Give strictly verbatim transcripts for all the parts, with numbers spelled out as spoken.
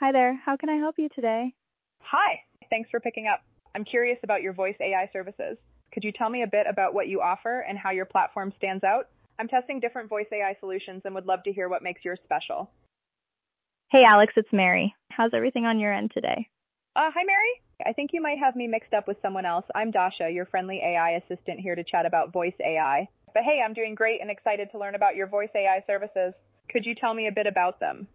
Hi there. How can I help you today? Hi. Thanks for picking up. I'm curious about your voice A I services. Could you tell me a bit about what you offer and how your platform stands out? I'm testing different voice A I solutions and would love to hear what makes yours special. Hey, Alex, it's Mary. How's everything on your end today? Uh, hi, Mary. I think you might have me mixed up with someone else. I'm Dasha, your friendly A I assistant here to chat about voice A I. But hey, I'm doing great and excited to learn about your voice A I services. Could you tell me a bit about them?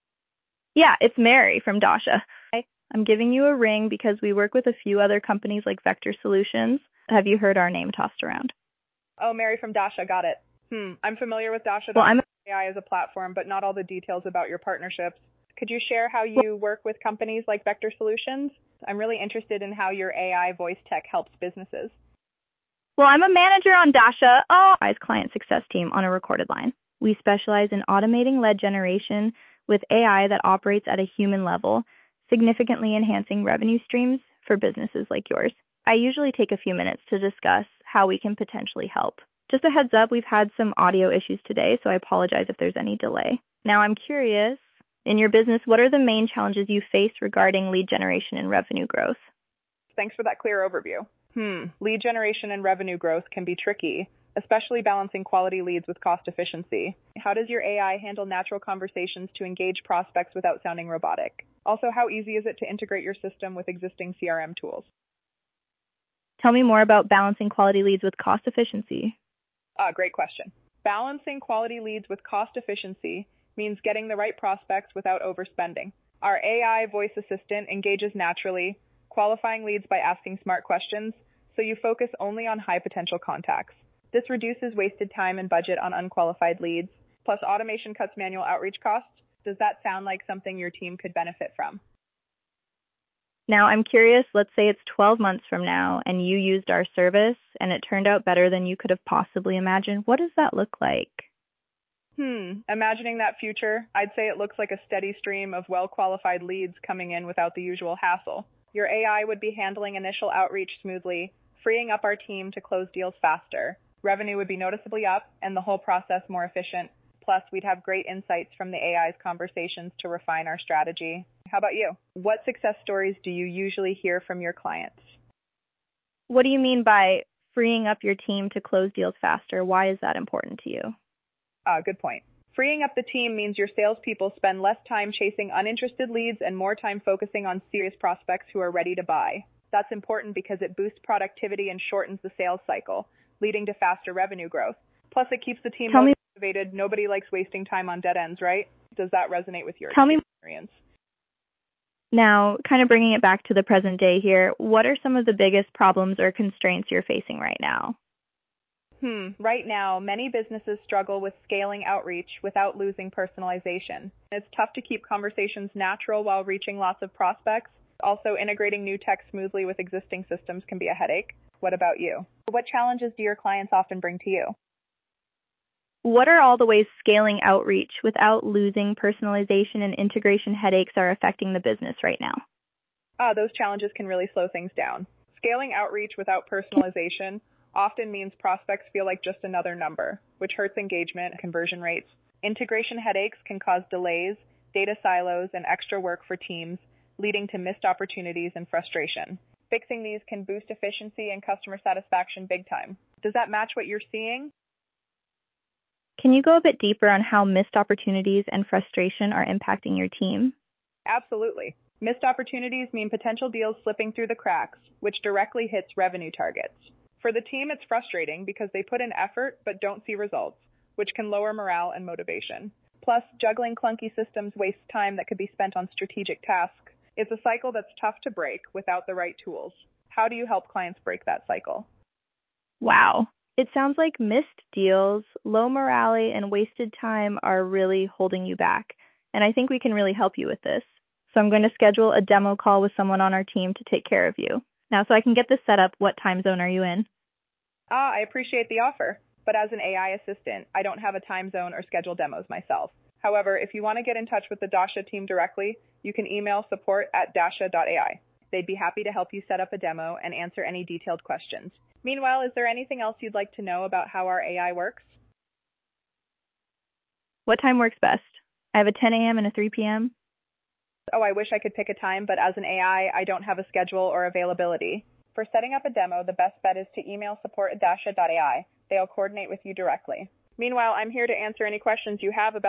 Yeah, it's Mary from Dasha. Hi. I'm giving you a ring because we work with a few other companies like Vector Solutions. Have you heard our name tossed around? Oh, Mary from Dasha, got it. Hmm, I'm familiar with Dasha Well, I'm A I as a platform, but not all the details about your partnerships. Could you share how you work with companies like Vector Solutions? I'm really interested in how your A I voice tech helps businesses. Well, I'm a manager on Dasha, oh, client success team on a recorded line. We specialize in automating lead generation with A I that operates at a human level, significantly enhancing revenue streams for businesses like yours. I usually take a few minutes to discuss how we can potentially help. Just a heads up, we've had some audio issues today, so I apologize if there's any delay. Now I'm curious, in your business, what are the main challenges you face regarding lead generation and revenue growth? Thanks for that clear overview. Hmm, lead generation and revenue growth can be tricky, especially balancing quality leads with cost efficiency. How does your A I handle natural conversations to engage prospects without sounding robotic? Also, how easy is it to integrate your system with existing C R M tools? Tell me more about balancing quality leads with cost efficiency. Ah, great question. Balancing quality leads with cost efficiency means getting the right prospects without overspending. Our A I voice assistant engages naturally, qualifying leads by asking smart questions, so you focus only on high potential contacts. This reduces wasted time and budget on unqualified leads, plus automation cuts manual outreach costs. Does that sound like something your team could benefit from? Now, I'm curious, let's say it's twelve months from now and you used our service and it turned out better than you could have possibly imagined. What does that look like? Hmm, imagining that future, I'd say it looks like a steady stream of well-qualified leads coming in without the usual hassle. Your A I would be handling initial outreach smoothly, freeing up our team to close deals faster. Revenue would be noticeably up and the whole process more efficient. Plus, we'd have great insights from the A I's conversations to refine our strategy. How about you? What success stories do you usually hear from your clients? What do you mean by freeing up your team to close deals faster? Why is that important to you? Ah, good point. Freeing up the team means your salespeople spend less time chasing uninterested leads and more time focusing on serious prospects who are ready to buy. That's important because it boosts productivity and shortens the sales cycle, leading to faster revenue growth. Plus, it keeps the team Tell me, motivated. Nobody likes wasting time on dead ends, right? Does that resonate with your tell me experience? now, kind of bringing it back to the present day here, what are some of the biggest problems or constraints you're facing right now? Hmm. Right now, many businesses struggle with scaling outreach without losing personalization. It's tough to keep conversations natural while reaching lots of prospects. Also, integrating new tech smoothly with existing systems can be a headache. What about you? What challenges do your clients often bring to you? What are all the ways scaling outreach without losing personalization and integration headaches are affecting the business right now? Ah, those challenges can really slow things down. Scaling outreach without personalization often means prospects feel like just another number, which hurts engagement and conversion rates. Integration headaches can cause delays, data silos, and extra work for teams, leading to missed opportunities and frustration. Fixing these can boost efficiency and customer satisfaction big time. Does that match what you're seeing? Can you go a bit deeper on how missed opportunities and frustration are impacting your team? Absolutely. Missed opportunities mean potential deals slipping through the cracks, which directly hits revenue targets. For the team, it's frustrating because they put in effort but don't see results, which can lower morale and motivation. Plus, juggling clunky systems wastes time that could be spent on strategic tasks. It's a cycle that's tough to break without the right tools. How do you help clients break that cycle? Wow. It sounds like missed deals, low morale, and wasted time are really holding you back. And I think we can really help you with this. So I'm going to schedule a demo call with someone on our team to take care of you. Now, so I can get this set up, what time zone are you in? Ah, I appreciate the offer, but as an A I assistant, I don't have a time zone or schedule demos myself. However, if you want to get in touch with the Dasha team directly, you can email support at dasha dot A I. They'd be happy to help you set up a demo and answer any detailed questions. Meanwhile, is there anything else you'd like to know about how our A I works? What time works best? I have a ten a.m. and a three p.m. oh, I wish I could pick a time, but as an A I, I don't have a schedule or availability. For setting up a demo, the best bet is to email support at dasha dot A I. They'll coordinate with you directly. Meanwhile, I'm here to answer any questions you have about